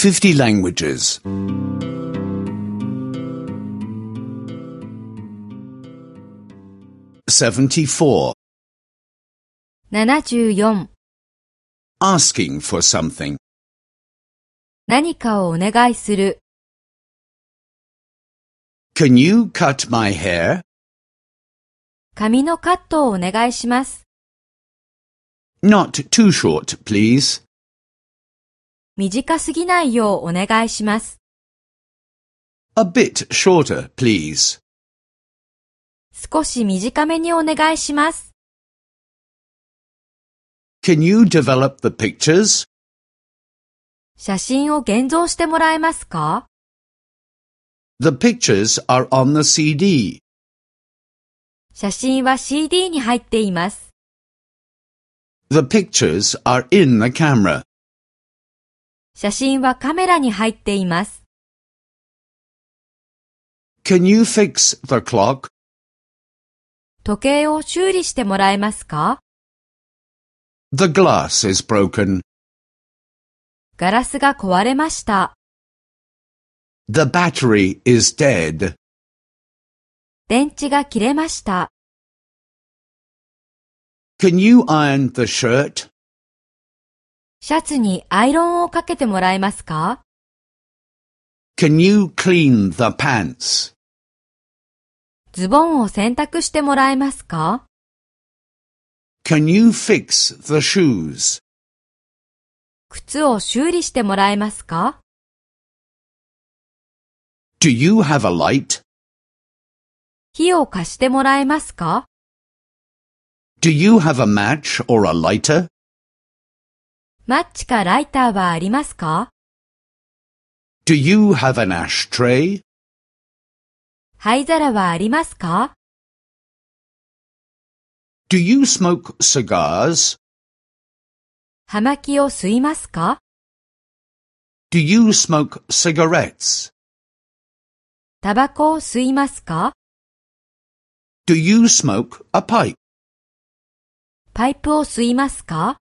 50 languages. 74. 74. Asking for something. 何かをお願いする。 Can you cut my hair? 髪のカットをお願いします。 Not too short, please. 短すぎないようお願いします。 A bit shorter, please. 少し短めにお願いします。 Can you develop the pictures? 写真を現像してもらえますか？ The pictures are on the CD. 写真は CD に入っています。 The pictures are in the camera. 写真はカメラに入っています。 Can you fix the clock? 時計を修理してもらえますか？ The glass is broken. ガラスが壊れました。 The battery is dead. 電池が切れました。 Can you iron the shirt? シャツにアイロンをかけてもらえますか？ Can you clean the pants? ズボンを洗濯してもらえますか？ Can you fix the shoes? 靴を修理してもらえますか？ Do you have a light? 火を貸してもらえますか？ Do you have a match or a lighter? マッチかライターはありますか？ Do you have an ashtray? 灰皿はありますか？ Do you smoke cigars? 葉巻を吸いますか？ Do you smoke cigarettes? タバコを吸いますか？ Do you smoke a pipe? パイプを吸いますか？